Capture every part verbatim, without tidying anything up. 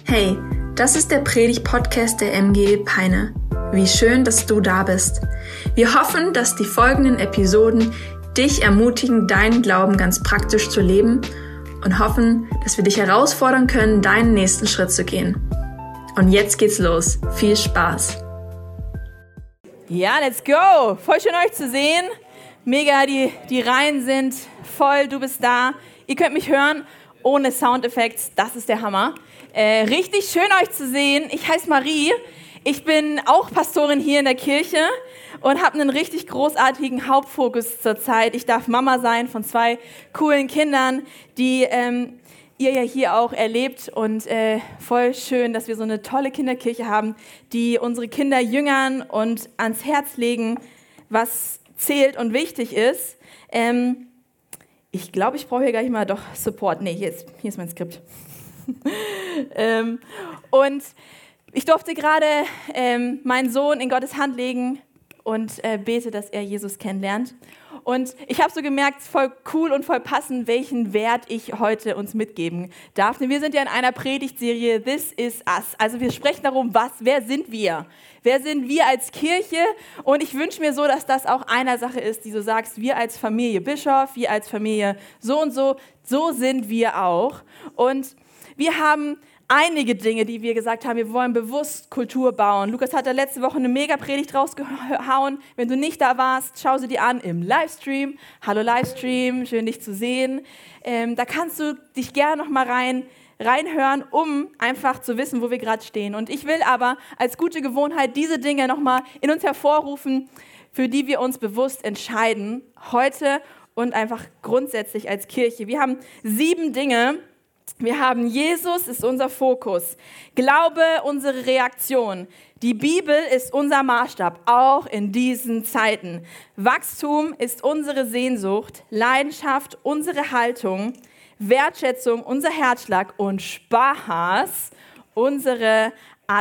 Hey, das ist der Predigt-Podcast der M G Peine. Wie schön, dass du da bist. Wir hoffen, dass die folgenden Episoden dich ermutigen, deinen Glauben ganz praktisch zu leben und hoffen, dass wir dich herausfordern können, deinen nächsten Schritt zu gehen. Und jetzt geht's los. Viel Spaß. Ja, let's go. Voll schön euch zu sehen. Mega, die, die Reihen sind voll, du bist da. Ihr könnt mich hören ohne Soundeffekte, das ist der Hammer. Äh, richtig schön euch zu sehen. Ich heiße Marie, ich bin auch Pastorin hier in der Kirche und habe einen richtig großartigen Hauptfokus zurzeit. Ich darf Mama sein von zwei coolen Kindern, die ähm, ihr ja hier auch erlebt und äh, voll schön, dass wir so eine tolle Kinderkirche haben, die unsere Kinder jüngern und ans Herz legen, was zählt und wichtig ist. Ähm, ich glaube, ich brauche hier gleich mal doch Support. Nee, hier ist, hier ist mein Skript. ähm, und ich durfte gerade ähm, meinen Sohn in Gottes Hand legen und äh, bete, dass er Jesus kennenlernt. Und ich habe so gemerkt, voll cool und voll passend, welchen Wert ich heute uns mitgeben darf. Denn wir sind ja in einer Predigtserie This is Us. Also wir sprechen darum, was, wer sind wir? Wer sind wir als Kirche? Und ich wünsche mir so, dass das auch einer Sache ist, die du sagst, wir als Familie Bischof, wir als Familie so und so, so sind wir auch. Und wir haben einige Dinge, die wir gesagt haben, wir wollen bewusst Kultur bauen. Lukas hat da letzte Woche eine Mega-Predigt rausgehauen. Wenn du nicht da warst, schau sie dir an im Livestream. Hallo Livestream, schön dich zu sehen. Ähm, da kannst du dich gerne noch mal rein, reinhören, um einfach zu wissen, wo wir gerade stehen. Und ich will aber als gute Gewohnheit diese Dinge noch mal in uns hervorrufen, für die wir uns bewusst entscheiden, heute und einfach grundsätzlich als Kirche. Wir haben sieben Dinge. Wir haben Jesus ist unser Fokus, Glaube unsere Reaktion, die Bibel ist unser Maßstab, auch in diesen Zeiten. Wachstum ist unsere Sehnsucht, Leidenschaft unsere Haltung, Wertschätzung unser Herzschlag und Spaß unsere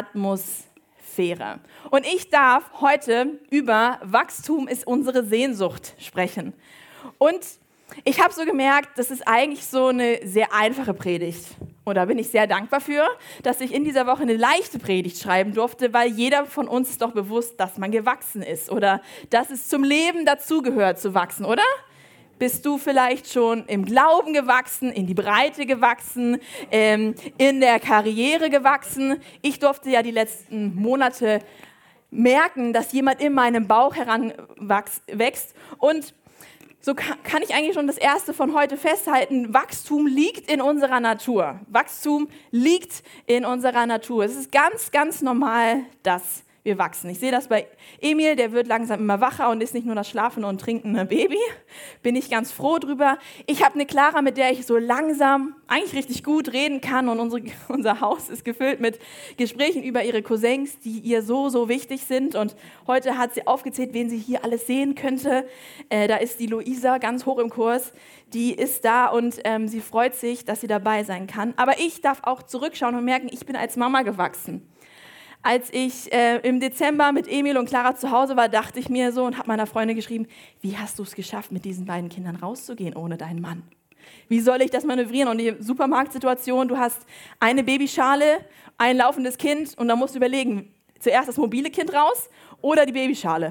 Atmosphäre. Und ich darf heute über Wachstum ist unsere Sehnsucht sprechen. Und ich habe so gemerkt, das ist eigentlich so eine sehr einfache Predigt. Und da bin ich sehr dankbar für, dass ich in dieser Woche eine leichte Predigt schreiben durfte, weil jeder von uns ist doch bewusst, dass man gewachsen ist oder dass es zum Leben dazugehört zu wachsen, oder? Bist du vielleicht schon im Glauben gewachsen, in die Breite gewachsen, ähm, in der Karriere gewachsen? Ich durfte ja die letzten Monate merken, dass jemand in meinem Bauch heranwächst und so kann ich eigentlich schon das Erste von heute festhalten. Wachstum liegt in unserer Natur. Wachstum liegt in unserer Natur. Es ist ganz, ganz normal, dass wir wachsen. Ich sehe das bei Emil, der wird langsam immer wacher und ist nicht nur das schlafende und trinkende Baby. Bin ich ganz froh drüber. Ich habe eine Clara, mit der ich so langsam, eigentlich richtig gut reden kann und unsere, unser Haus ist gefüllt mit Gesprächen über ihre Cousins, die ihr so, so wichtig sind. Und heute hat sie aufgezählt, wen sie hier alles sehen könnte. Äh, da ist die Luisa ganz hoch im Kurs. Die ist da und ähm, sie freut sich, dass sie dabei sein kann. Aber ich darf auch zurückschauen und merken, ich bin als Mama gewachsen. Als ich äh, im Dezember mit Emil und Clara zu Hause war, dachte ich mir so und habe meiner Freundin geschrieben, wie hast du es geschafft, mit diesen beiden Kindern rauszugehen ohne deinen Mann? Wie soll ich das manövrieren? Und die Supermarktsituation, du hast eine Babyschale, ein laufendes Kind und dann musst du überlegen, zuerst das mobile Kind raus oder die Babyschale.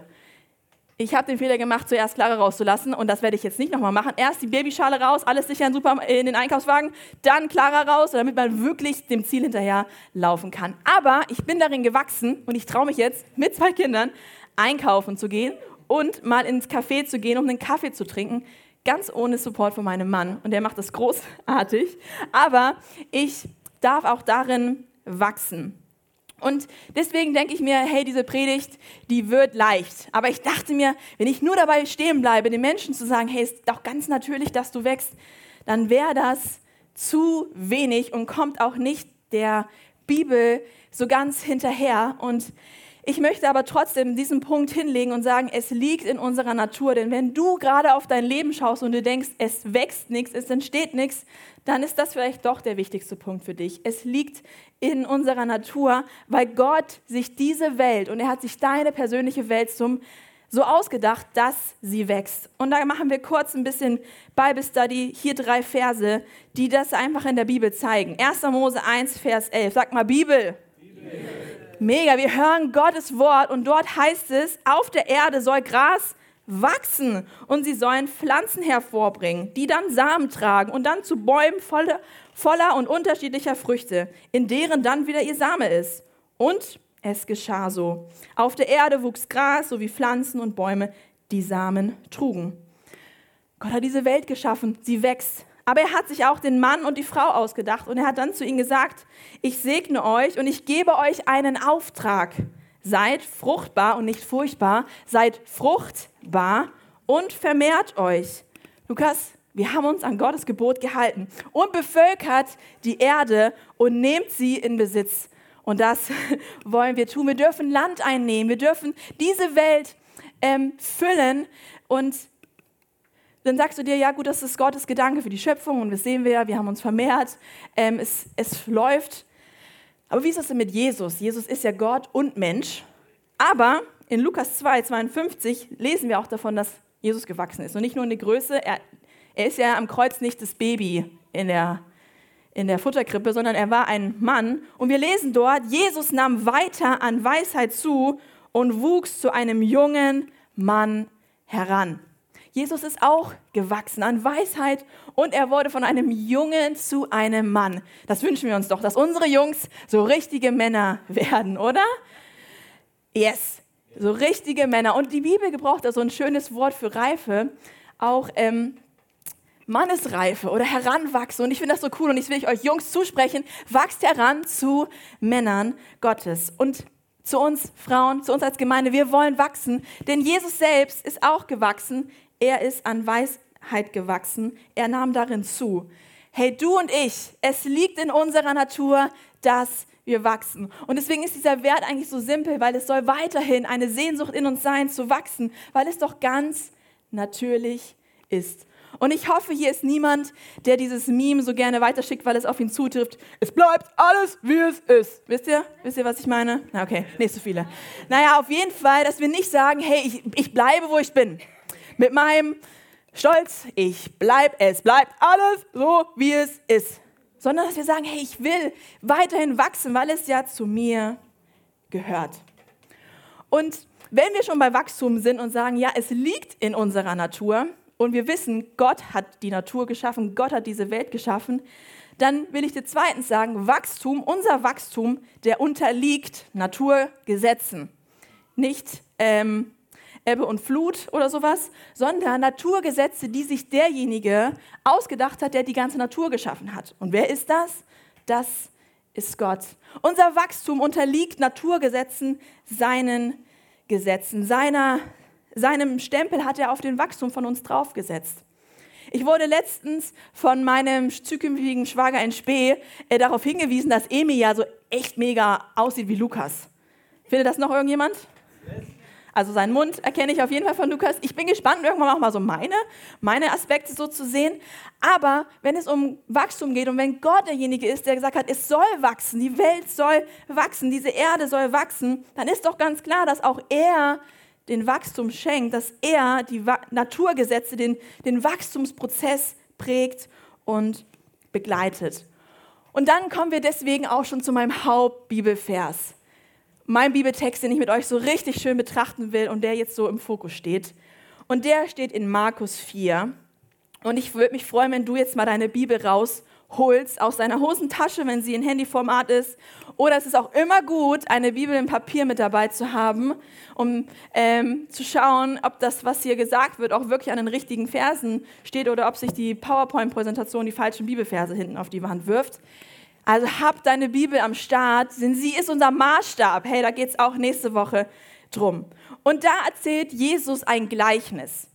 Ich habe den Fehler gemacht, zuerst Clara rauszulassen und das werde ich jetzt nicht nochmal machen. Erst die Babyschale raus, alles sicher in, Super- in den Einkaufswagen, dann Clara raus, damit man wirklich dem Ziel hinterher laufen kann. Aber ich bin darin gewachsen und ich traue mich jetzt, mit zwei Kindern einkaufen zu gehen und mal ins Café zu gehen, um einen Kaffee zu trinken, ganz ohne Support von meinem Mann. Und der macht das großartig. Aber ich darf auch darin wachsen. Und deswegen denke ich mir, hey, diese Predigt, die wird leicht. Aber ich dachte mir, wenn ich nur dabei stehen bleibe, den Menschen zu sagen, hey, ist doch ganz natürlich, dass du wächst, dann wäre das zu wenig und kommt auch nicht der Bibel so ganz hinterher. Und ich möchte aber trotzdem diesen Punkt hinlegen und sagen, es liegt in unserer Natur. Denn wenn du gerade auf dein Leben schaust und du denkst, es wächst nichts, es entsteht nichts, dann ist das vielleicht doch der wichtigste Punkt für dich. Es liegt in unserer Natur, weil Gott sich diese Welt, und er hat sich deine persönliche Welt zum so ausgedacht, dass sie wächst. Und da machen wir kurz ein bisschen Bible Study, hier drei Verse, die das einfach in der Bibel zeigen. erster Mose eins, Vers elf. Sag mal Bibel. Bibel. Mega, wir hören Gottes Wort und dort heißt es, auf der Erde soll Gras wachsen und sie sollen Pflanzen hervorbringen, die dann Samen tragen und dann zu Bäumen voller, voller und unterschiedlicher Früchte, in deren dann wieder ihr Same ist. Und es geschah so. Auf der Erde wuchs Gras sowie Pflanzen und Bäume, die Samen trugen. Gott hat diese Welt geschaffen, sie wächst. Aber er hat sich auch den Mann und die Frau ausgedacht und er hat dann zu ihnen gesagt, ich segne euch und ich gebe euch einen Auftrag. Seid fruchtbar und nicht furchtbar, seid fruchtbar und vermehrt euch. Lukas, wir haben uns an Gottes Gebot gehalten und bevölkert die Erde und nehmt sie in Besitz. Und das wollen wir tun. Wir dürfen Land einnehmen, wir dürfen diese Welt ähm, füllen und dann sagst du dir, ja gut, das ist Gottes Gedanke für die Schöpfung und das sehen wir ja, wir haben uns vermehrt, ähm, es, es läuft. Aber wie ist das denn mit Jesus? Jesus ist ja Gott und Mensch, aber in Lukas zwei, zweiundfünfzig lesen wir auch davon, dass Jesus gewachsen ist. Und nicht nur in der Größe, er, er ist ja am Kreuz nicht das Baby in der, in der Futterkrippe, sondern er war ein Mann. Und wir lesen dort, Jesus nahm weiter an Weisheit zu und wuchs zu einem jungen Mann heran. Jesus ist auch gewachsen an Weisheit und er wurde von einem Jungen zu einem Mann. Das wünschen wir uns doch, dass unsere Jungs so richtige Männer werden, oder? Yes, so richtige Männer. Und die Bibel gebraucht da so ein schönes Wort für Reife, auch ähm, Mannesreife oder Heranwachsen. Und ich finde das so cool und ich will euch Jungs zusprechen, wachst heran zu Männern Gottes. Und zu uns Frauen, zu uns als Gemeinde, wir wollen wachsen, denn Jesus selbst ist auch gewachsen. Er ist an Weisheit gewachsen, er nahm darin zu. Hey, du und ich, es liegt in unserer Natur, dass wir wachsen. Und deswegen ist dieser Wert eigentlich so simpel, weil es soll weiterhin eine Sehnsucht in uns sein, zu wachsen, weil es doch ganz natürlich ist. Und ich hoffe, hier ist niemand, der dieses Meme so gerne weiterschickt, weil es auf ihn zutrifft. Es bleibt alles, wie es ist. Wisst ihr? Wisst ihr, was ich meine? Na, okay, nicht so viele. Naja, auf jeden Fall, dass wir nicht sagen, hey, ich, ich bleibe, wo ich bin. Mit meinem Stolz, ich bleib, es bleibt alles so, wie es ist. Sondern, dass wir sagen, hey, ich will weiterhin wachsen, weil es ja zu mir gehört. Und wenn wir schon bei Wachstum sind und sagen, ja, es liegt in unserer Natur und wir wissen, Gott hat die Natur geschaffen, Gott hat diese Welt geschaffen, dann will ich dir zweitens sagen, Wachstum, unser Wachstum, der unterliegt Naturgesetzen. Nicht ähm, Ebbe und Flut oder sowas, sondern Naturgesetze, die sich derjenige ausgedacht hat, der die ganze Natur geschaffen hat. Und wer ist das? Das ist Gott. Unser Wachstum unterliegt Naturgesetzen, seinen Gesetzen. Seiner, seinem Stempel hat er auf den Wachstum von uns draufgesetzt. Ich wurde letztens von meinem zukünftigen Schwager in Spee äh, darauf hingewiesen, dass Emi ja so echt mega aussieht wie Lukas. Findet das noch irgendjemand? Also seinen Mund erkenne ich auf jeden Fall von Lukas. Ich bin gespannt, irgendwann auch mal so meine, meine Aspekte so zu sehen. Aber wenn es um Wachstum geht und wenn Gott derjenige ist, der gesagt hat, es soll wachsen, die Welt soll wachsen, diese Erde soll wachsen, dann ist doch ganz klar, dass auch er den Wachstum schenkt, dass er die Wa- Naturgesetze, den, den Wachstumsprozess prägt und begleitet. Und dann kommen wir deswegen auch schon zu meinem Hauptbibelvers. Mein Bibeltext, den ich mit euch so richtig schön betrachten will und der jetzt so im Fokus steht. Und der steht in Markus vier. Und ich würde mich freuen, wenn du jetzt mal deine Bibel rausholst aus deiner Hosentasche, wenn sie in Handyformat ist. Oder es ist auch immer gut, eine Bibel im Papier mit dabei zu haben, um ähm, zu schauen, ob das, was hier gesagt wird, auch wirklich an den richtigen Versen steht oder ob sich die PowerPoint-Präsentation die falschen Bibelverse hinten auf die Wand wirft. Also hab deine Bibel am Start, denn sie ist unser Maßstab. Hey, da geht es auch nächste Woche drum. Und da erzählt Jesus ein Gleichnis.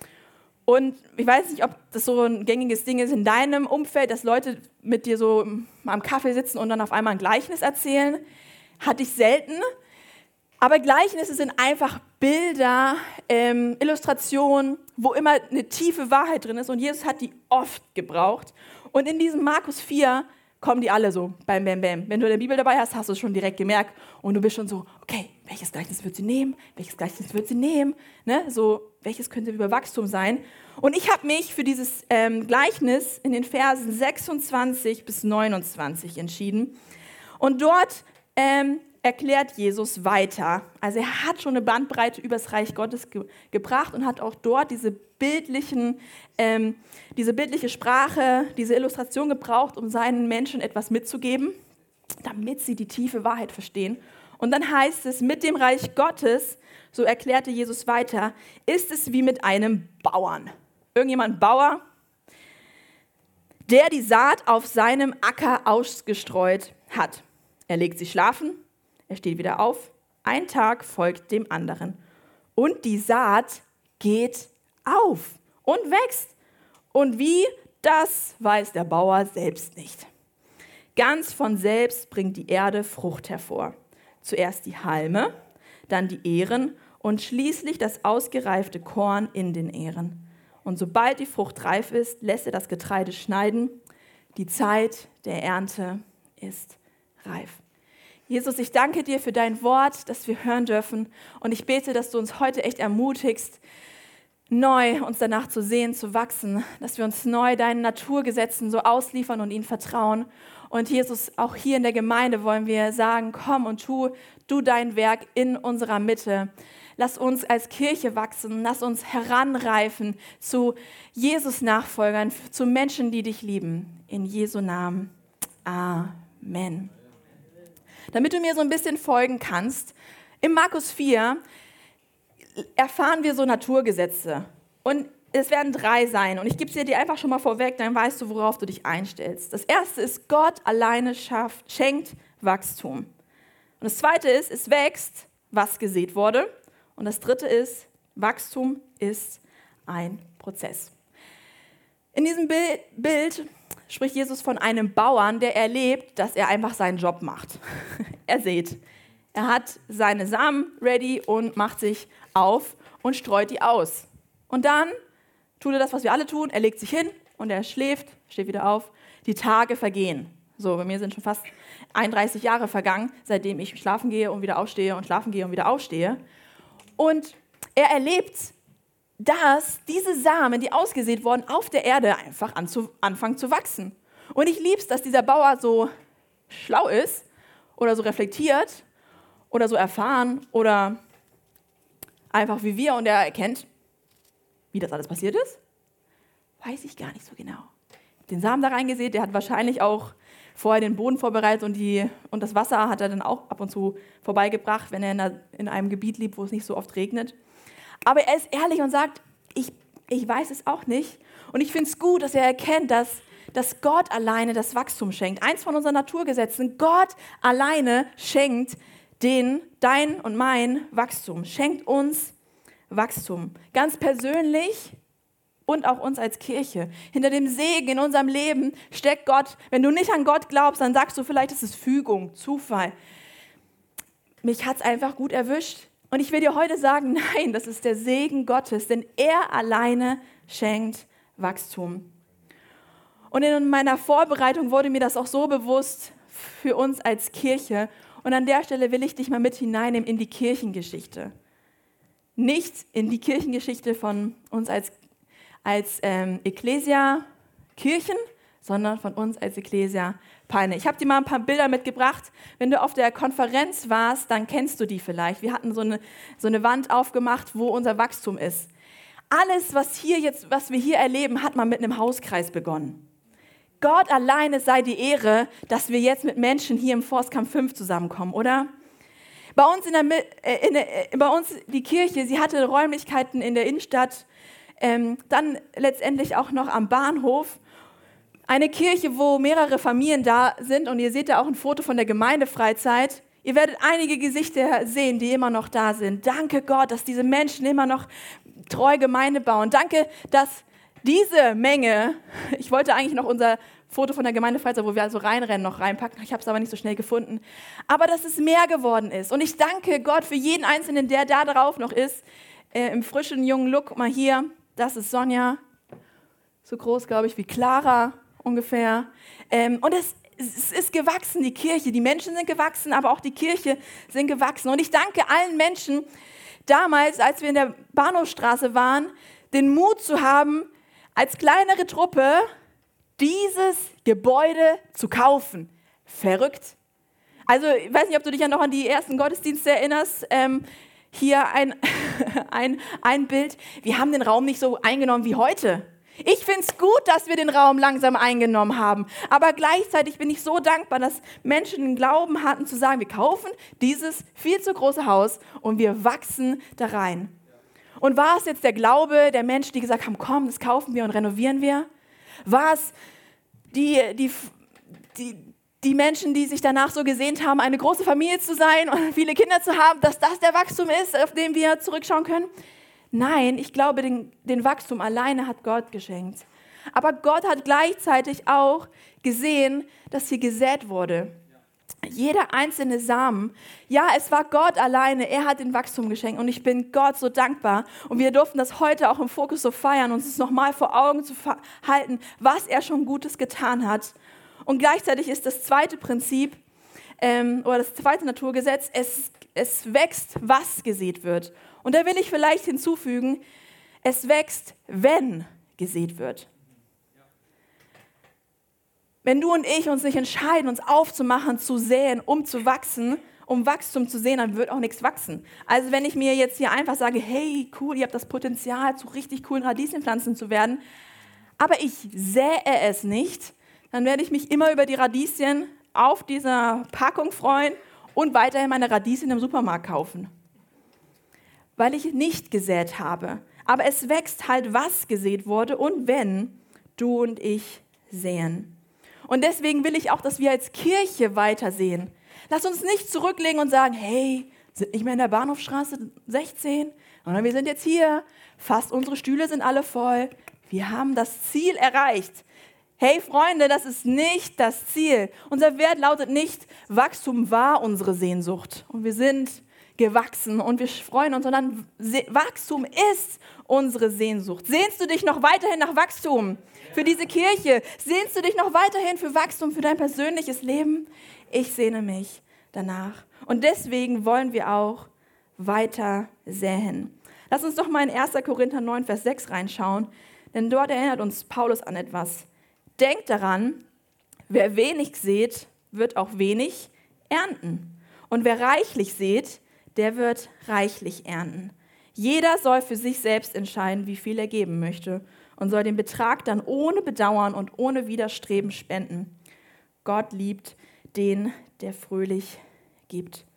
Und ich weiß nicht, ob das so ein gängiges Ding ist in deinem Umfeld, dass Leute mit dir so am Kaffee sitzen und dann auf einmal ein Gleichnis erzählen. Hatte ich selten. Aber Gleichnisse sind einfach Bilder, ähm, Illustrationen, wo immer eine tiefe Wahrheit drin ist. Und Jesus hat die oft gebraucht. Und in diesem Markus vier kommen die alle so, bam, bam, bam. Wenn du eine Bibel dabei hast, hast du es schon direkt gemerkt und du bist schon so, okay, welches Gleichnis wird sie nehmen? Welches Gleichnis wird sie nehmen? Ne? So, welches könnte über Wachstum sein? Und ich habe mich für dieses ähm, Gleichnis in den Versen sechsundzwanzig bis neunundzwanzig entschieden. Und dort ähm, erklärt Jesus weiter. Also er hat schon eine Bandbreite über das Reich Gottes ge- gebracht und hat auch dort diese, bildlichen, ähm, diese bildliche Sprache, diese Illustration gebraucht, um seinen Menschen etwas mitzugeben, damit sie die tiefe Wahrheit verstehen. Und dann heißt es, mit dem Reich Gottes, so erklärte Jesus weiter, ist es wie mit einem Bauern. Irgendjemand Bauer, der die Saat auf seinem Acker ausgestreut hat. Er legt sich schlafen, er steht wieder auf, ein Tag folgt dem anderen. Und die Saat geht auf und wächst. Und wie, das weiß der Bauer selbst nicht. Ganz von selbst bringt die Erde Frucht hervor. Zuerst die Halme, dann die Ähren und schließlich das ausgereifte Korn in den Ähren. Und sobald die Frucht reif ist, lässt er das Getreide schneiden. Die Zeit der Ernte ist reif. Jesus, ich danke dir für dein Wort, das wir hören dürfen. Und ich bete, dass du uns heute echt ermutigst, neu uns danach zu sehen, zu wachsen, dass wir uns neu deinen Naturgesetzen so ausliefern und ihnen vertrauen. Und Jesus, auch hier in der Gemeinde wollen wir sagen, komm und tu du dein Werk in unserer Mitte. Lass uns als Kirche wachsen, lass uns heranreifen zu Jesus-Nachfolgern, zu Menschen, die dich lieben. In Jesu Namen. Amen. Damit du mir so ein bisschen folgen kannst, im Markus vier erfahren wir so Naturgesetze. Und es werden drei sein. Und ich gebe sie dir einfach schon mal vorweg, dann weißt du, worauf du dich einstellst. Das erste ist, Gott alleine schafft, schenkt Wachstum. Und das zweite ist, es wächst, was gesät wurde. Und das dritte ist, Wachstum ist ein Prozess. In diesem Bild spricht Jesus von einem Bauern, der erlebt, dass er einfach seinen Job macht. Er sät. Er hat seine Samen ready und macht sich auf und streut die aus. Und dann tut er das, was wir alle tun. Er legt sich hin und er schläft, steht wieder auf. Die Tage vergehen. So, bei mir sind schon fast einunddreißig Jahre vergangen, seitdem ich schlafen gehe und wieder aufstehe und schlafen gehe und wieder aufstehe. Und er erlebt, dass diese Samen, die ausgesät wurden, auf der Erde einfach anzu, anfangen zu wachsen. Und ich liebe es, dass dieser Bauer so schlau ist oder so reflektiert oder so erfahren oder einfach wie wir und er erkennt, wie das alles passiert ist, weiß ich gar nicht so genau. Den Samen da reingesät, der hat wahrscheinlich auch vorher den Boden vorbereitet und, die, und das Wasser hat er dann auch ab und zu vorbeigebracht, wenn er in, einer, in einem Gebiet lebt, wo es nicht so oft regnet. Aber er ist ehrlich und sagt, ich, ich weiß es auch nicht. Und ich finde es gut, dass er erkennt, dass, dass Gott alleine das Wachstum schenkt. Eins von unseren Naturgesetzen, Gott alleine schenkt den, dein und mein Wachstum, schenkt uns Wachstum. Ganz persönlich und auch uns als Kirche. Hinter dem Segen in unserem Leben steckt Gott. Wenn du nicht an Gott glaubst, dann sagst du vielleicht, es ist Fügung, Zufall. Mich hat es einfach gut erwischt. Und ich will dir heute sagen, nein, das ist der Segen Gottes, denn er alleine schenkt Wachstum. Und in meiner Vorbereitung wurde mir das auch so bewusst für uns als Kirche. Und an der Stelle will ich dich mal mit hineinnehmen in die Kirchengeschichte. Nicht in die Kirchengeschichte von uns als, als ähm, Ekklesia Kirchen, sondern von uns als Ekklesia Peine. Ich habe dir mal ein paar Bilder mitgebracht. Wenn du auf der Konferenz warst, dann kennst du die vielleicht. Wir hatten so eine, so eine Wand aufgemacht, wo unser Wachstum ist. Alles, was, hier jetzt, was wir hier erleben, hat mal mit einem Hauskreis begonnen. Gott alleine sei die Ehre, dass wir jetzt mit Menschen hier im Forstkampf fünf zusammenkommen, oder? Bei uns, in der, in der, bei uns die Kirche, sie hatte Räumlichkeiten in der Innenstadt, ähm, dann letztendlich auch noch am Bahnhof. Eine Kirche, wo mehrere Familien da sind und ihr seht da auch ein Foto von der Gemeindefreizeit. Ihr werdet einige Gesichter sehen, die immer noch da sind. Danke Gott, dass diese Menschen immer noch treu Gemeinde bauen. Danke, dass diese Menge, ich wollte eigentlich noch unser Foto von der Gemeindefreizeit, wo wir also reinrennen, noch reinpacken. Ich habe es aber nicht so schnell gefunden. Aber dass es mehr geworden ist. Und ich danke Gott für jeden Einzelnen, der da drauf noch ist. Äh, Im frischen, jungen Look, mal hier. Das ist Sonja. So groß, glaube ich, wie Clara ungefähr. Ähm, und es, es ist gewachsen, die Kirche. Die Menschen sind gewachsen, aber auch die Kirche sind gewachsen. Und ich danke allen Menschen damals, als wir in der Bahnhofstraße waren, den Mut zu haben, als kleinere Truppe dieses Gebäude zu kaufen. Verrückt. Also ich weiß nicht, ob du dich ja noch an die ersten Gottesdienste erinnerst. Ähm, hier ein, ein, ein Bild. Wir haben den Raum nicht so eingenommen wie heute. Ich finde es gut, dass wir den Raum langsam eingenommen haben. Aber gleichzeitig bin ich so dankbar, dass Menschen den Glauben hatten, zu sagen, wir kaufen dieses viel zu große Haus und wir wachsen da rein. Und war es jetzt der Glaube der Menschen, die gesagt haben, komm, das kaufen wir und renovieren wir? War es die, die, die, die Menschen, die sich danach so gesehnt haben, eine große Familie zu sein und viele Kinder zu haben, dass das der Wachstum ist, auf den wir zurückschauen können? Nein, ich glaube, den, den Wachstum alleine hat Gott geschenkt. Aber Gott hat gleichzeitig auch gesehen, dass hier gesät wurde. Jeder einzelne Samen. Ja, es war Gott alleine. Er hat den Wachstum geschenkt. Und ich bin Gott so dankbar. Und wir durften das heute auch im Fokus so feiern, uns es nochmal vor Augen zu halten, was er schon Gutes getan hat. Und gleichzeitig ist das zweite Prinzip, ähm, oder das zweite Naturgesetz, es, es wächst, was gesät wird. Und da will ich vielleicht hinzufügen, es wächst, wenn gesät wird. Wenn du und ich uns nicht entscheiden, uns aufzumachen, zu säen, um zu wachsen, um Wachstum zu sehen, dann wird auch nichts wachsen. Also wenn ich mir jetzt hier einfach sage, hey, cool, ihr habt das Potenzial, zu richtig coolen Radieschenpflanzen zu werden, aber ich sähe es nicht, dann werde ich mich immer über die Radieschen auf dieser Packung freuen und weiterhin meine Radieschen im Supermarkt kaufen. Weil ich nicht gesät habe. Aber es wächst halt, was gesät wurde und wenn du und ich säen. Und deswegen will ich auch, dass wir als Kirche weitersehen. Lass uns nicht zurücklegen und sagen, hey, sind nicht mehr in der Bahnhofstraße sechzehn, sondern wir sind jetzt hier, fast unsere Stühle sind alle voll. Wir haben das Ziel erreicht. Hey Freunde, das ist nicht das Ziel. Unser Wert lautet nicht, Wachstum war unsere Sehnsucht und wir sind gewachsen und wir freuen uns, sondern Wachstum ist unsere Sehnsucht. Sehnst du dich noch weiterhin nach Wachstum für diese Kirche? Sehnst du dich noch weiterhin für Wachstum, für dein persönliches Leben? Ich sehne mich danach. Und deswegen wollen wir auch weiter säen. Lass uns doch mal in erster Korinther neun, Vers sechs reinschauen, denn dort erinnert uns Paulus an etwas. Denkt daran, wer wenig sät, wird auch wenig ernten. Und wer reichlich sät, der wird reichlich ernten. Jeder soll für sich selbst entscheiden, wie viel er geben möchte und soll den Betrag dann ohne Bedauern und ohne Widerstreben spenden. Gott liebt den, der fröhlich gibt.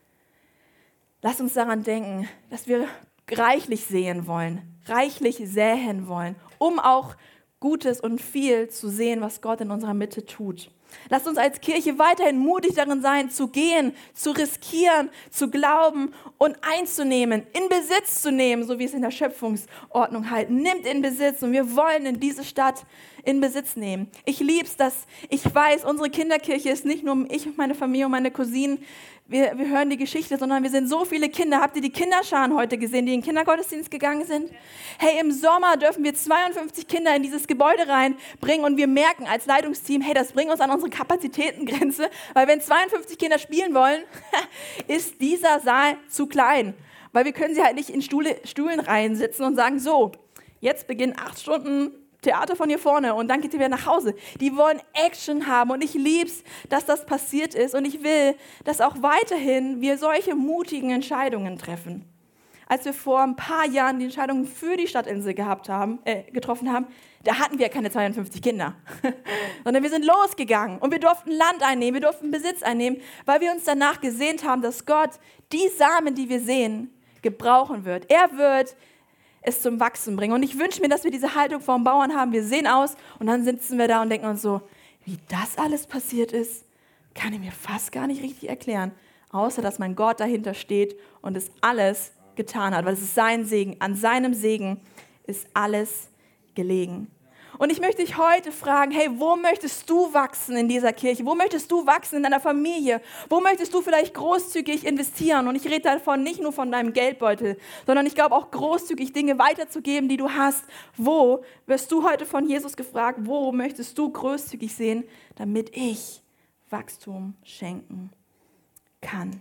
Lass uns daran denken, dass wir reichlich säen wollen, reichlich säen wollen, um auch Gutes und viel zu sehen, was Gott in unserer Mitte tut. Lasst uns als Kirche weiterhin mutig darin sein, zu gehen, zu riskieren, zu glauben und einzunehmen, in Besitz zu nehmen, so wie es in der Schöpfungsordnung heißt. Nimmt in Besitz und wir wollen in diese Stadt in Besitz nehmen. Ich liebe es, dass ich weiß, unsere Kinderkirche ist nicht nur ich und meine Familie und meine Cousinen, wir, wir hören die Geschichte, sondern wir sind so viele Kinder. Habt ihr die Kinderscharen heute gesehen, die in den Kindergottesdienst gegangen sind? Hey, im Sommer dürfen wir zweiundfünfzig Kinder in dieses Gebäude reinbringen und wir merken als Leitungsteam, hey, das bringt uns an unsere Kapazitätengrenze, weil wenn zweiundfünfzig Kinder spielen wollen, ist dieser Saal zu klein, weil wir können sie halt nicht in Stuhle, Stühlen reinsitzen und sagen, so, jetzt beginnen acht Stunden Theater von hier vorne und dann geht ihr wieder nach Hause. Die wollen Action haben und ich lieb's, dass das passiert ist und ich will, dass auch weiterhin wir solche mutigen Entscheidungen treffen. Als wir vor ein paar Jahren die Entscheidung für die Stadtinsel gehabt haben, äh, getroffen haben, da hatten wir keine zweiundfünfzig Kinder, sondern wir sind losgegangen und wir durften Land einnehmen, wir durften Besitz einnehmen, weil wir uns danach gesehnt haben, dass Gott die Samen, die wir sehen, gebrauchen wird. Er wird es zum Wachsen bringen. Und ich wünsche mir, dass wir diese Haltung vor dem Bauern haben. Wir sehen aus und dann sitzen wir da und denken uns so, wie das alles passiert ist, kann ich mir fast gar nicht richtig erklären. Außer, dass mein Gott dahinter steht und es alles getan hat. Weil es ist sein Segen. An seinem Segen ist alles gelegen. Und ich möchte dich heute fragen, hey, wo möchtest du wachsen in dieser Kirche? Wo möchtest du wachsen in deiner Familie? Wo möchtest du vielleicht großzügig investieren? Und ich rede davon nicht nur von deinem Geldbeutel, sondern ich glaube auch großzügig Dinge weiterzugeben, die du hast. Wo wirst du heute von Jesus gefragt, wo möchtest du großzügig sehen, damit ich Wachstum schenken kann.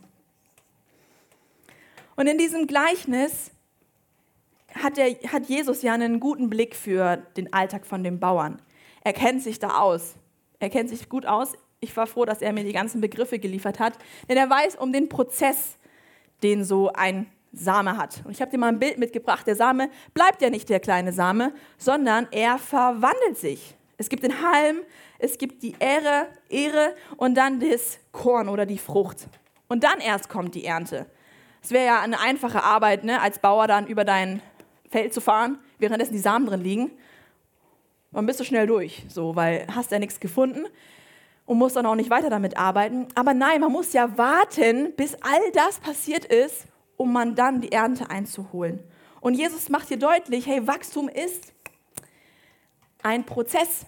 Und in diesem Gleichnis hat, der, hat Jesus ja einen guten Blick für den Alltag von den Bauern. Er kennt sich da aus. Er kennt sich gut aus. Ich war froh, dass er mir die ganzen Begriffe geliefert hat, denn er weiß um den Prozess, den so ein Same hat. Und ich habe dir mal ein Bild mitgebracht. Der Same bleibt ja nicht der kleine Same, sondern er verwandelt sich. Es gibt den Halm, es gibt die Ähre, Ähre und dann das Korn oder die Frucht. Und dann erst kommt die Ernte. Es wäre ja eine einfache Arbeit, ne, als Bauer dann über dein Feld zu fahren, währenddessen die Samen drin liegen. Dann bist du schnell durch, so, weil hast ja nichts gefunden und musst dann auch nicht weiter damit arbeiten. Aber nein, man muss ja warten, bis all das passiert ist, um man dann die Ernte einzuholen. Und Jesus macht hier deutlich, hey, Wachstum ist ein Prozess.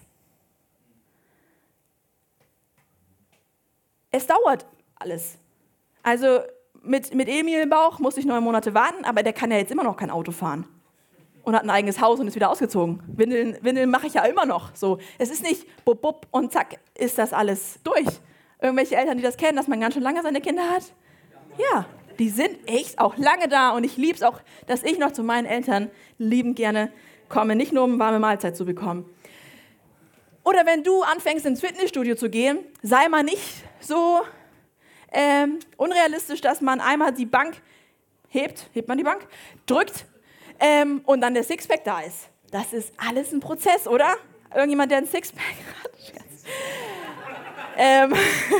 Es dauert alles. Also mit, mit Emil im Bauch musste ich neun Monate warten, aber der kann ja jetzt immer noch kein Auto fahren. Und hat ein eigenes Haus und ist wieder ausgezogen. Windeln, Windeln mache ich ja immer noch. So. Es ist nicht bub, bub und zack, ist das alles durch. Irgendwelche Eltern, die das kennen, dass man ganz schön lange seine Kinder hat? Ja, die sind echt auch lange da. Und ich liebe es auch, dass ich noch zu meinen Eltern liebend gerne komme. Nicht nur, um eine warme Mahlzeit zu bekommen. Oder wenn du anfängst, ins Fitnessstudio zu gehen, sei mal nicht so ähm, unrealistisch, dass man einmal die Bank hebt, hebt man die Bank, drückt, Ähm, und dann der Sixpack da ist. Das ist alles ein Prozess, oder? Irgendjemand, der ein Sixpack hat? ähm,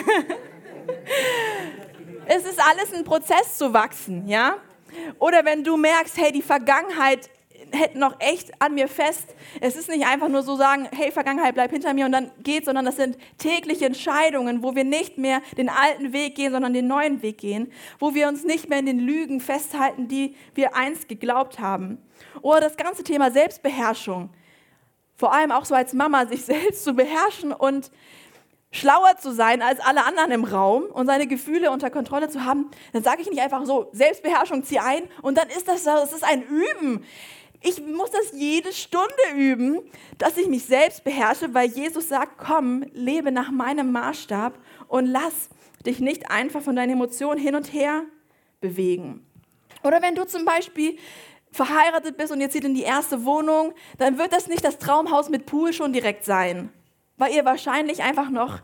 es ist alles ein Prozess zu wachsen, ja? Oder wenn du merkst, hey, die Vergangenheit hält noch echt an mir fest. Es ist nicht einfach nur so sagen, hey, Vergangenheit, bleib hinter mir und dann geht, sondern das sind tägliche Entscheidungen, wo wir nicht mehr den alten Weg gehen, sondern den neuen Weg gehen, wo wir uns nicht mehr in den Lügen festhalten, die wir einst geglaubt haben. Oder das ganze Thema Selbstbeherrschung, vor allem auch so als Mama, sich selbst zu beherrschen und schlauer zu sein als alle anderen im Raum und seine Gefühle unter Kontrolle zu haben, dann sage ich nicht einfach so, Selbstbeherrschung, zieh ein und dann ist das, das ist ein Üben. Ich muss das jede Stunde üben, dass ich mich selbst beherrsche, weil Jesus sagt, komm, lebe nach meinem Maßstab und lass dich nicht einfach von deinen Emotionen hin und her bewegen. Oder wenn du zum Beispiel verheiratet bist und ihr zieht in die erste Wohnung, dann wird das nicht das Traumhaus mit Pool schon direkt sein, weil ihr wahrscheinlich einfach noch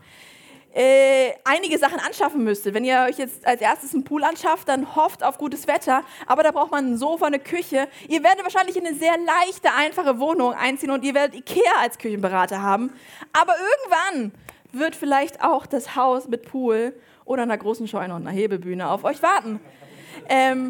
äh, einige Sachen anschaffen müsstet. Wenn ihr euch jetzt als erstes einen Pool anschafft, dann hofft auf gutes Wetter, aber da braucht man ein Sofa, eine Küche. Ihr werdet wahrscheinlich in eine sehr leichte, einfache Wohnung einziehen und ihr werdet Ikea als Küchenberater haben. Aber irgendwann wird vielleicht auch das Haus mit Pool oder einer großen Scheune und einer Hebebühne auf euch warten. Ähm,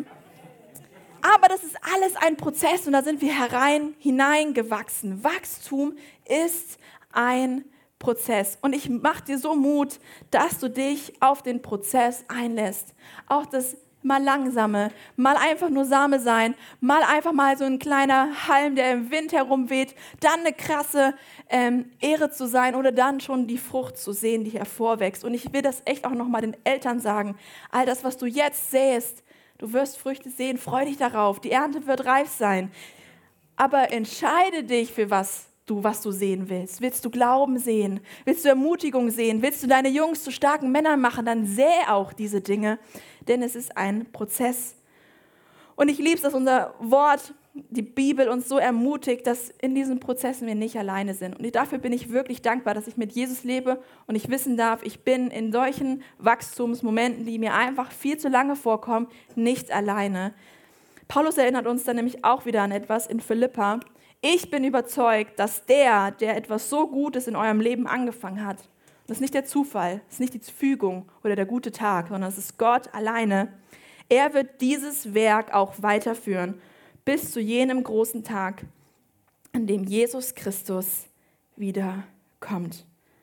aber das ist alles ein Prozess und da sind wir herein, hineingewachsen. Wachstum ist ein Prozess. Und ich mache dir so Mut, dass du dich auf den Prozess einlässt. Auch das mal langsame, mal einfach nur Same sein, mal einfach mal so ein kleiner Halm, der im Wind herumweht, dann eine krasse ähm, Ehre zu sein oder dann schon die Frucht zu sehen, die hervorwächst. Und ich will das echt auch nochmal den Eltern sagen. All das, was du jetzt sähst, du wirst Früchte sehen, freu dich darauf, die Ernte wird reif sein. Aber entscheide dich für was du, was du sehen willst. Willst du Glauben sehen? Willst du Ermutigung sehen? Willst du deine Jungs zu starken Männern machen? Dann sähe auch diese Dinge, denn es ist ein Prozess. Und ich liebe es, dass unser Wort, die Bibel, uns so ermutigt, dass in diesen Prozessen wir nicht alleine sind. Und dafür bin ich wirklich dankbar, dass ich mit Jesus lebe und ich wissen darf, ich bin in solchen Wachstumsmomenten, die mir einfach viel zu lange vorkommen, nicht alleine. Paulus erinnert uns dann nämlich auch wieder an etwas in Philippa. Ich bin überzeugt, dass der, der etwas so Gutes in eurem Leben angefangen hat, das ist nicht der Zufall, das ist nicht die Fügung oder der gute Tag, sondern es ist Gott alleine. Er wird dieses Werk auch weiterführen bis zu jenem großen Tag, an dem Jesus Christus wiederkommt.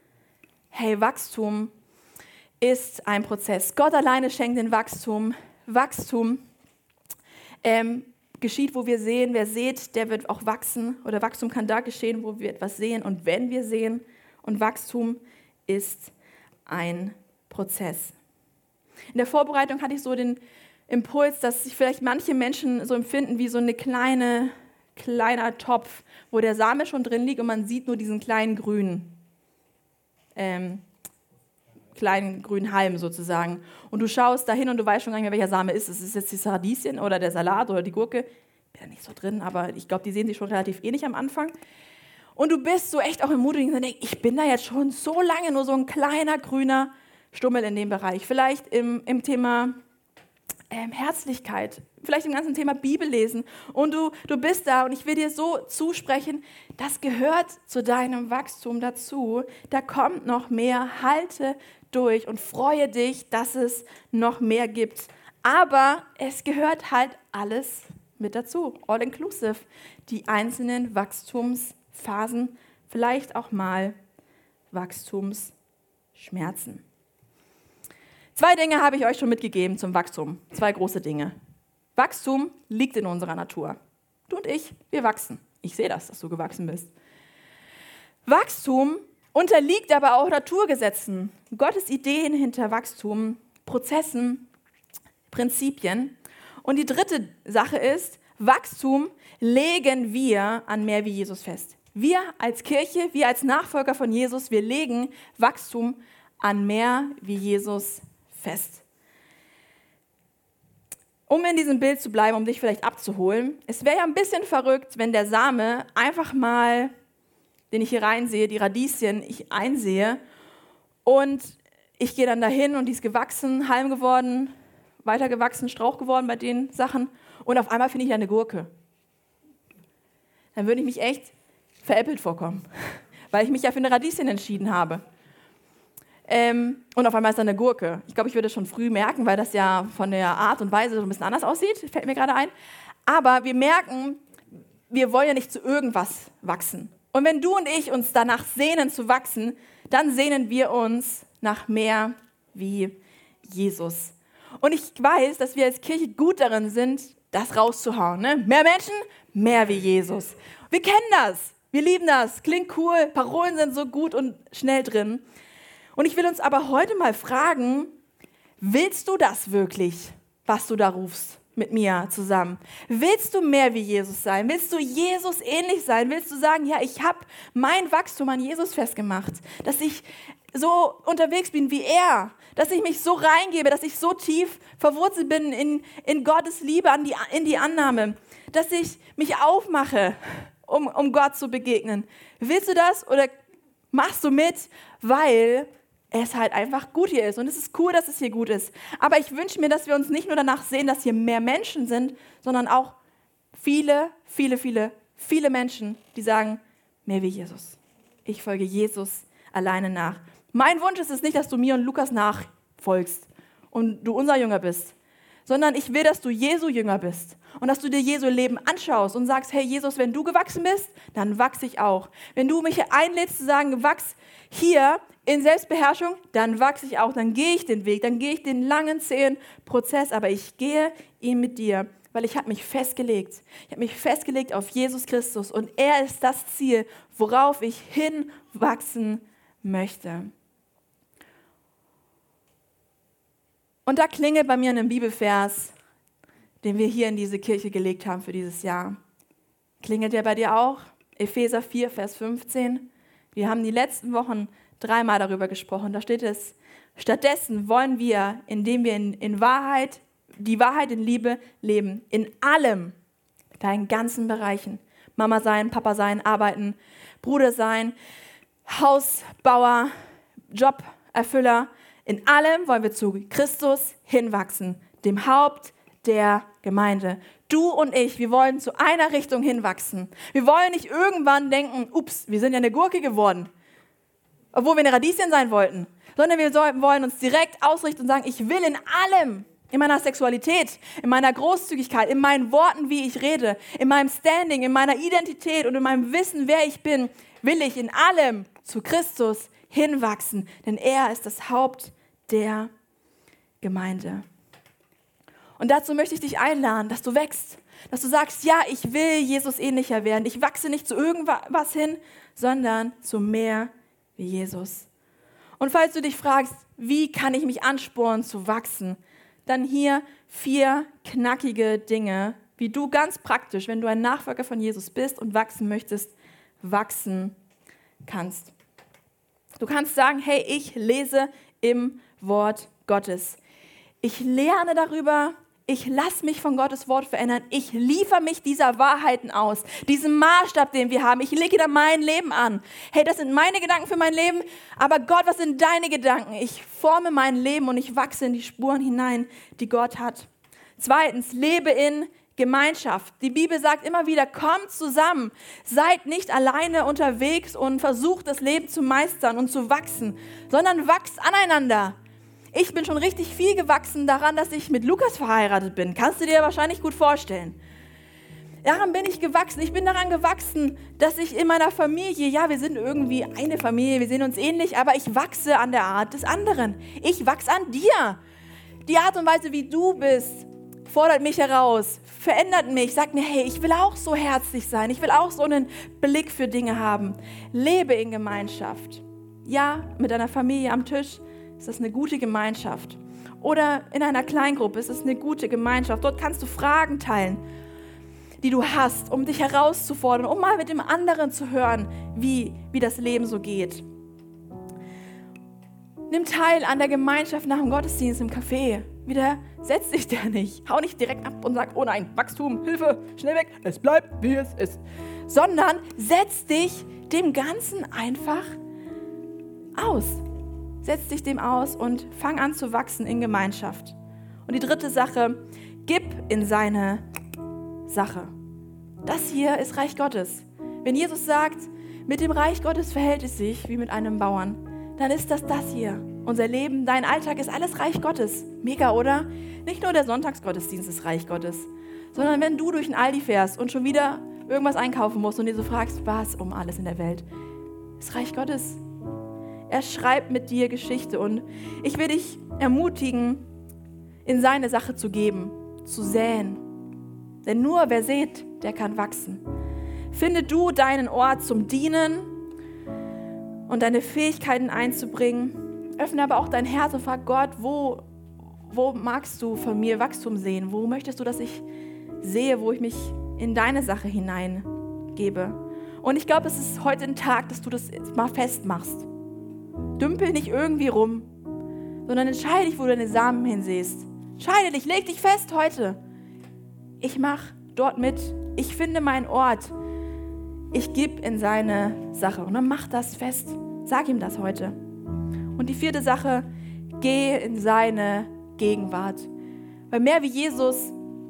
Hey, Wachstum ist ein Prozess. Gott alleine schenkt den Wachstum. Wachstum ähm, geschieht, wo wir sehen. Wer sät, der wird auch wachsen. Oder Wachstum kann da geschehen, wo wir etwas sehen und wenn wir sehen. Und Wachstum ist ein Prozess. In der Vorbereitung hatte ich so den Impuls, dass sich vielleicht manche Menschen so empfinden wie so eine kleine, kleiner Topf, wo der Same schon drin liegt und man sieht nur diesen kleinen grünen ähm, kleinen grünen Halm sozusagen. Und du schaust dahin und du weißt schon gar nicht mehr, welcher Same ist. Ist es jetzt die Radieschen oder der Salat oder die Gurke? Bin da nicht so drin, aber ich glaube, die sehen sich schon relativ ähnlich am Anfang. Und du bist so echt auch ermutigt und denkst, ich bin da jetzt schon so lange nur so ein kleiner grüner Stummel in dem Bereich. Vielleicht im, im Thema ähm, Herzlichkeit, vielleicht im ganzen Thema Bibellesen. Und du, du bist da und ich will dir so zusprechen, das gehört zu deinem Wachstum dazu. Da kommt noch mehr, halte durch und freue dich, dass es noch mehr gibt. Aber es gehört halt alles mit dazu, all inclusive, die einzelnen Wachstumsphasen, vielleicht auch mal Wachstumsschmerzen. Zwei Dinge habe ich euch schon mitgegeben zum Wachstum, zwei große Dinge. Wachstum liegt in unserer Natur. Du und ich, wir wachsen. Ich sehe das, dass du gewachsen bist. Wachstum unterliegt aber auch Naturgesetzen, Gottes Ideen hinter Wachstum, Prozessen, Prinzipien. Und die dritte Sache ist, Wachstum legen wir an mehr wie Jesus fest. Wir als Kirche, wir als Nachfolger von Jesus, wir legen Wachstum an mehr wie Jesus fest. Um in diesem Bild zu bleiben, um dich vielleicht abzuholen, es wäre ja ein bisschen verrückt, wenn der Same einfach mal, den ich hier reinsehe, die Radieschen, ich einsehe und ich gehe dann dahin und die ist gewachsen, Halm geworden, weitergewachsen, Strauch geworden bei den Sachen und auf einmal finde ich eine Gurke. Dann würde ich mich echt veräppelt vorkommen, weil ich mich ja für eine Radieschen entschieden habe. Ähm, und auf einmal ist da eine Gurke. Ich glaube, ich würde es schon früh merken, weil das ja von der Art und Weise so ein bisschen anders aussieht, fällt mir gerade ein. Aber wir merken, wir wollen ja nicht zu irgendwas wachsen. Und wenn du und ich uns danach sehnen zu wachsen, dann sehnen wir uns nach mehr wie Jesus. Und ich weiß, dass wir als Kirche gut darin sind, das rauszuhauen. Ne? Mehr Menschen, mehr wie Jesus. Wir kennen das, wir lieben das, klingt cool, Parolen sind so gut und schnell drin. Und ich will uns aber heute mal fragen, willst du das wirklich, was du da rufst mit mir zusammen? Willst du mehr wie Jesus sein? Willst du Jesus ähnlich sein? Willst du sagen, ja, ich habe mein Wachstum an Jesus festgemacht, dass ich so unterwegs bin wie er, dass ich mich so reingebe, dass ich so tief verwurzelt bin in, in Gottes Liebe, an die, in die Annahme, dass ich mich aufmache, um, um Gott zu begegnen. Willst du das oder machst du mit, weil es halt einfach gut hier ist. Und es ist cool, dass es hier gut ist. Aber ich wünsche mir, dass wir uns nicht nur danach sehen, dass hier mehr Menschen sind, sondern auch viele, viele, viele, viele Menschen, die sagen, mehr wie Jesus. Ich folge Jesus alleine nach. Mein Wunsch ist es nicht, dass du mir und Lukas nachfolgst und du unser Jünger bist, sondern ich will, dass du Jesu Jünger bist und dass du dir Jesu Leben anschaust und sagst, hey Jesus, wenn du gewachsen bist, dann wachse ich auch. Wenn du mich einlädst zu sagen, wachs hier in Selbstbeherrschung, dann wachse ich auch, dann gehe ich den Weg, dann gehe ich den langen, zähen Prozess, aber ich gehe ihn mit dir, weil ich habe mich festgelegt. Ich habe mich festgelegt auf Jesus Christus und er ist das Ziel, worauf ich hinwachsen möchte. Und da klingelt bei mir ein Bibelvers, den wir hier in diese Kirche gelegt haben für dieses Jahr. Klingelt der bei dir auch? Epheser vier, Vers fünfzehn. Wir haben die letzten Wochen dreimal darüber gesprochen. Da steht es, stattdessen wollen wir, indem wir in, in Wahrheit, die Wahrheit in Liebe leben, in allem, deinen ganzen Bereichen. Mama sein, Papa sein, arbeiten, Bruder sein, Hausbauer, Joberfüller. In allem wollen wir zu Christus hinwachsen, dem Haupt der Gemeinde. Du und ich, wir wollen zu einer Richtung hinwachsen. Wir wollen nicht irgendwann denken, ups, wir sind ja eine Gurke geworden, obwohl wir eine Radieschen sein wollten, sondern wir wollen uns direkt ausrichten und sagen, ich will in allem, in meiner Sexualität, in meiner Großzügigkeit, in meinen Worten, wie ich rede, in meinem Standing, in meiner Identität und in meinem Wissen, wer ich bin, will ich in allem zu Christus hinwachsen, denn er ist das Haupt der Gemeinde. Und dazu möchte ich dich einladen, dass du wächst, dass du sagst, ja, ich will Jesus ähnlicher werden. Ich wachse nicht zu irgendwas hin, sondern zu mehr wie Jesus. Und falls du dich fragst, wie kann ich mich anspornen zu wachsen, dann hier vier knackige Dinge, wie du ganz praktisch, wenn du ein Nachfolger von Jesus bist und wachsen möchtest, wachsen kannst. Du kannst sagen, hey, ich lese im Wort Gottes. Ich lerne darüber, ich lasse mich von Gottes Wort verändern. Ich liefere mich dieser Wahrheiten aus, diesem Maßstab, den wir haben. Ich lege da mein Leben an. Hey, das sind meine Gedanken für mein Leben, aber Gott, was sind deine Gedanken? Ich forme mein Leben und ich wachse in die Spuren hinein, die Gott hat. Zweitens, lebe in Gemeinschaft. Die Bibel sagt immer wieder, kommt zusammen, seid nicht alleine unterwegs und versucht das Leben zu meistern und zu wachsen, sondern wachst aneinander. Ich bin schon richtig viel gewachsen daran, dass ich mit Lukas verheiratet bin. Kannst du dir wahrscheinlich gut vorstellen. Daran bin ich gewachsen. Ich bin daran gewachsen, dass ich in meiner Familie, ja, wir sind irgendwie eine Familie, wir sehen uns ähnlich, aber ich wachse an der Art des anderen. Ich wachse an dir. Die Art und Weise, wie du bist, fordert mich heraus, verändert mich, sagt mir, hey, ich will auch so herzlich sein, ich will auch so einen Blick für Dinge haben. Lebe in Gemeinschaft. Ja, mit deiner Familie am Tisch ist das eine gute Gemeinschaft. Oder in einer Kleingruppe ist es eine gute Gemeinschaft. Dort kannst du Fragen teilen, die du hast, um dich herauszufordern, um mal mit dem anderen zu hören, wie, wie das Leben so geht. Nimm teil an der Gemeinschaft nach dem Gottesdienst im Café. Wieder setz dich da nicht. Hau nicht direkt ab und sag, oh nein, Wachstum, Hilfe, schnell weg, es bleibt, wie es ist. Sondern setz dich dem Ganzen einfach aus. Setz dich dem aus und fang an zu wachsen in Gemeinschaft. Und die dritte Sache, gib in seine Sache. Das hier ist Reich Gottes. Wenn Jesus sagt, mit dem Reich Gottes verhält es sich wie mit einem Bauern, dann ist das das hier. Unser Leben, dein Alltag ist alles Reich Gottes. Mega, oder? Nicht nur der Sonntagsgottesdienst ist Reich Gottes, sondern wenn du durch den Aldi fährst und schon wieder irgendwas einkaufen musst und dir so fragst, was um alles in der Welt, ist Reich Gottes. Er schreibt mit dir Geschichte und ich will dich ermutigen, in seine Sache zu geben, zu säen. Denn nur wer sät, der kann wachsen. Finde du deinen Ort zum Dienen und deine Fähigkeiten einzubringen. Öffne aber auch dein Herz und frag Gott, wo, wo magst du von mir Wachstum sehen? Wo möchtest du, dass ich sehe, wo ich mich in deine Sache hineingebe? Und ich glaube, es ist heute ein Tag, dass du das jetzt mal festmachst. Dümpel nicht irgendwie rum, sondern entscheide dich, wo du deine Samen hinsähst. Entscheide dich, leg dich fest heute. Ich mache dort mit. Ich finde meinen Ort. Ich gebe in seine Sache. Und dann mach das fest. Sag ihm das heute. Und die vierte Sache, geh in seine Gegenwart. Weil mehr wie Jesus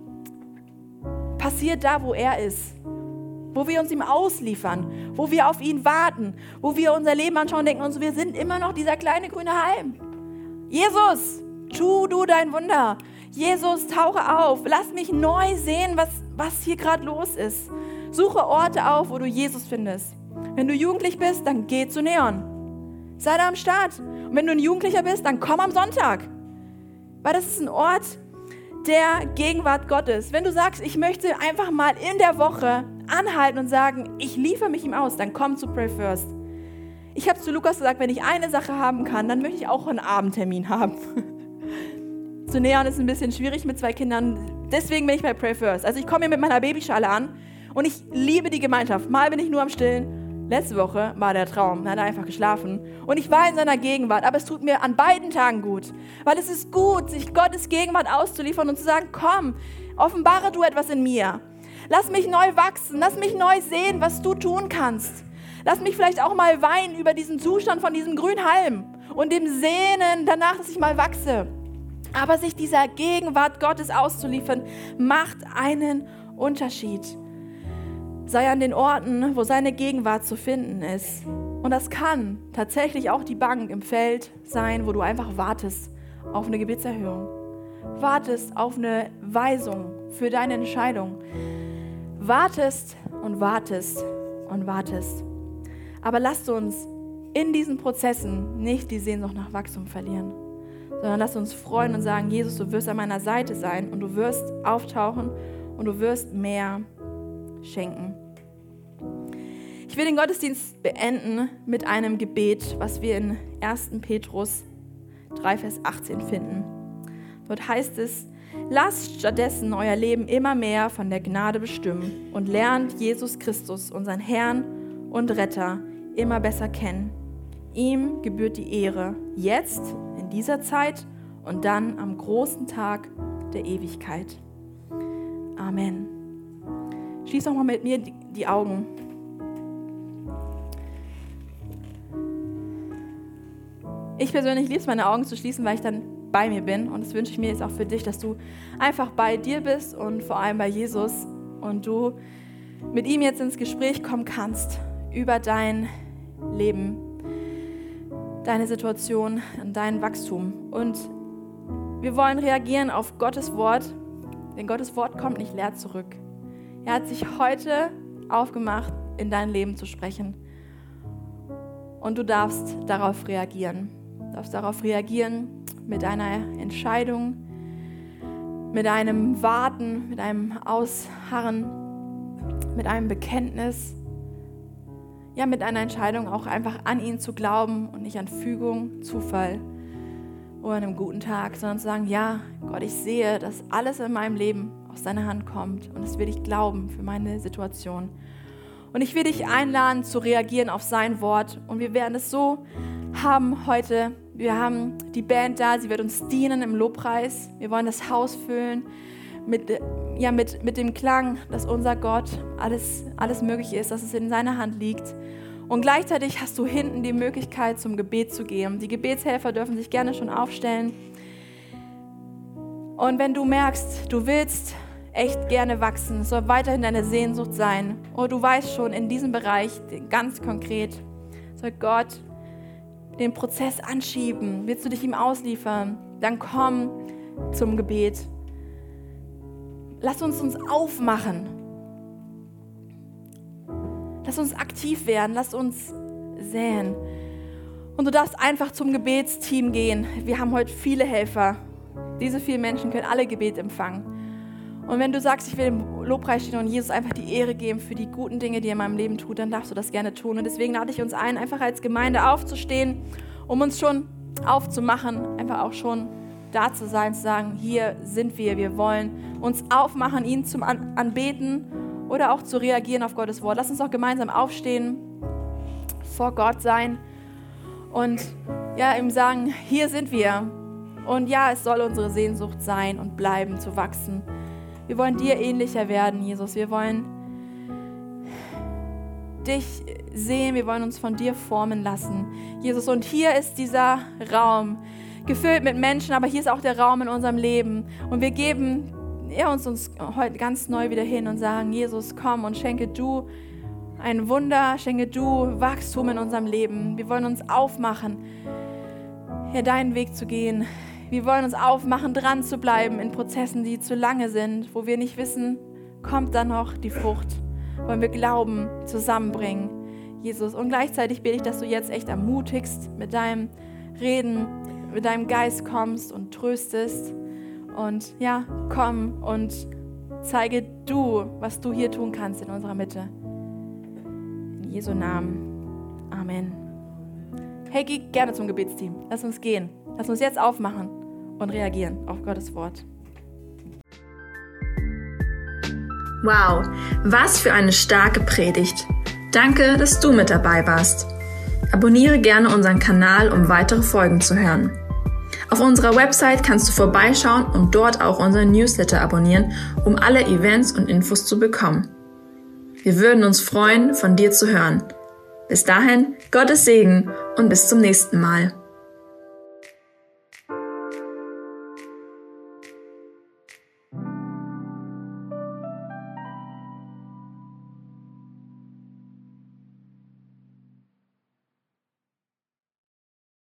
passiert da, wo er ist. Wo wir uns ihm ausliefern, wo wir auf ihn warten, wo wir unser Leben anschauen und denken, und wir sind immer noch dieser kleine grüne Halm. Jesus, tu du dein Wunder. Jesus, tauche auf. Lass mich neu sehen, was, was hier gerade los ist. Suche Orte auf, wo du Jesus findest. Wenn du jugendlich bist, dann geh zu Neon. Sei da am Start. Und wenn du ein Jugendlicher bist, dann komm am Sonntag. Weil das ist ein Ort der Gegenwart Gottes. Wenn du sagst, ich möchte einfach mal in der Woche anhalten und sagen, ich liefere mich ihm aus, dann komm zu Pray First. Ich habe zu Lukas gesagt, wenn ich eine Sache haben kann, dann möchte ich auch einen Abendtermin haben. Zu Neon ist ein bisschen schwierig mit zwei Kindern, deswegen bin ich bei Pray First. Also ich komme hier mit meiner Babyschale an und ich liebe die Gemeinschaft. Mal bin ich nur am Stillen. Letzte Woche war der Traum, da hat er einfach geschlafen. Und ich war in seiner Gegenwart, aber es tut mir an beiden Tagen gut. Weil es ist gut, sich Gottes Gegenwart auszuliefern und zu sagen, komm, offenbare du etwas in mir. Lass mich neu wachsen, lass mich neu sehen, was du tun kannst. Lass mich vielleicht auch mal weinen über diesen Zustand von diesem grünen Halm und dem Sehnen danach, dass ich mal wachse. Aber sich dieser Gegenwart Gottes auszuliefern, macht einen Unterschied. Sei an den Orten, wo seine Gegenwart zu finden ist. Und das kann tatsächlich auch die Bank im Feld sein, wo du einfach wartest auf eine Gebetserhörung. Wartest auf eine Weisung für deine Entscheidung. Wartest und wartest und wartest. Aber lasst uns in diesen Prozessen nicht die Sehnsucht nach Wachstum verlieren, sondern lasst uns freuen und sagen, Jesus, du wirst an meiner Seite sein und du wirst auftauchen und du wirst mehr schenken. Ich will den Gottesdienst beenden mit einem Gebet, was wir in ersten Petrus drei, Vers achtzehn finden. Dort heißt es, lasst stattdessen euer Leben immer mehr von der Gnade bestimmen und lernt Jesus Christus, unseren Herrn und Retter, immer besser kennen. Ihm gebührt die Ehre, jetzt, in dieser Zeit und dann am großen Tag der Ewigkeit. Amen. Schließ doch mal mit mir die, die Augen. Ich persönlich liebe es, meine Augen zu schließen, weil ich dann bei mir bin. Und das wünsche ich mir jetzt auch für dich, dass du einfach bei dir bist und vor allem bei Jesus und du mit ihm jetzt ins Gespräch kommen kannst über dein Leben, deine Situation und dein Wachstum. Und wir wollen reagieren auf Gottes Wort, denn Gottes Wort kommt nicht leer zurück. Er hat sich heute aufgemacht, in dein Leben zu sprechen. Und du darfst darauf reagieren. Du darfst darauf reagieren mit einer Entscheidung, mit einem Warten, mit einem Ausharren, mit einem Bekenntnis. Ja, mit einer Entscheidung auch einfach an ihn zu glauben und nicht an Fügung, Zufall oder einem guten Tag, sondern zu sagen, ja, Gott, ich sehe, dass alles in meinem Leben aus deiner Hand kommt und das will ich glauben für meine Situation. Und ich will dich einladen, zu reagieren auf sein Wort. Und wir werden es so haben heute. Wir haben die Band da, sie wird uns dienen im Lobpreis. Wir wollen das Haus füllen mit, ja, mit, mit dem Klang, dass unser Gott alles, alles möglich ist, dass es in seiner Hand liegt. Und gleichzeitig hast du hinten die Möglichkeit, zum Gebet zu gehen. Die Gebetshelfer dürfen sich gerne schon aufstellen. Und wenn du merkst, du willst echt gerne wachsen, es soll weiterhin deine Sehnsucht sein, oder du weißt schon, in diesem Bereich ganz konkret soll Gott den Prozess anschieben, willst du dich ihm ausliefern, dann komm zum Gebet. Lass uns uns aufmachen. Lass uns aktiv werden, lass uns säen. Und du darfst einfach zum Gebetsteam gehen. Wir haben heute viele Helfer. Diese vielen Menschen können alle Gebet empfangen. Und wenn du sagst, ich will im Lobpreis stehen und Jesus einfach die Ehre geben für die guten Dinge, die er in meinem Leben tut, dann darfst du das gerne tun. Und deswegen lade ich uns ein, einfach als Gemeinde aufzustehen, um uns schon aufzumachen, einfach auch schon da zu sein, zu sagen, hier sind wir, wir wollen uns aufmachen, ihn zum Anbeten oder auch zu reagieren auf Gottes Wort. Lass uns auch gemeinsam aufstehen, vor Gott sein und ja, ihm sagen, hier sind wir. Und ja, es soll unsere Sehnsucht sein und bleiben, zu wachsen. Wir wollen dir ähnlicher werden, Jesus. Wir wollen dich sehen, wir wollen uns von dir formen lassen, Jesus. Und hier ist dieser Raum, gefüllt mit Menschen, aber hier ist auch der Raum in unserem Leben. Und wir geben ja, uns, uns heute ganz neu wieder hin und sagen, Jesus, komm und schenke du ein Wunder, schenke du Wachstum in unserem Leben. Wir wollen uns aufmachen, ja, deinen Weg zu gehen. Wir wollen uns aufmachen, dran zu bleiben in Prozessen, die zu lange sind, wo wir nicht wissen, kommt da noch die Frucht. Wollen wir Glauben zusammenbringen, Jesus. Und gleichzeitig bete ich, dass du jetzt echt ermutigst, mit deinem Reden, mit deinem Geist kommst und tröstest. Und ja, komm und zeige du, was du hier tun kannst in unserer Mitte. In Jesu Namen. Amen. Hey, geh gerne zum Gebetsteam. Lass uns gehen. Lass uns jetzt aufmachen und reagieren auf Gottes Wort. Wow, was für eine starke Predigt. Danke, dass du mit dabei warst. Abonniere gerne unseren Kanal, um weitere Folgen zu hören. Auf unserer Website kannst du vorbeischauen und dort auch unseren Newsletter abonnieren, um alle Events und Infos zu bekommen. Wir würden uns freuen, von dir zu hören. Bis dahin, Gottes Segen und bis zum nächsten Mal.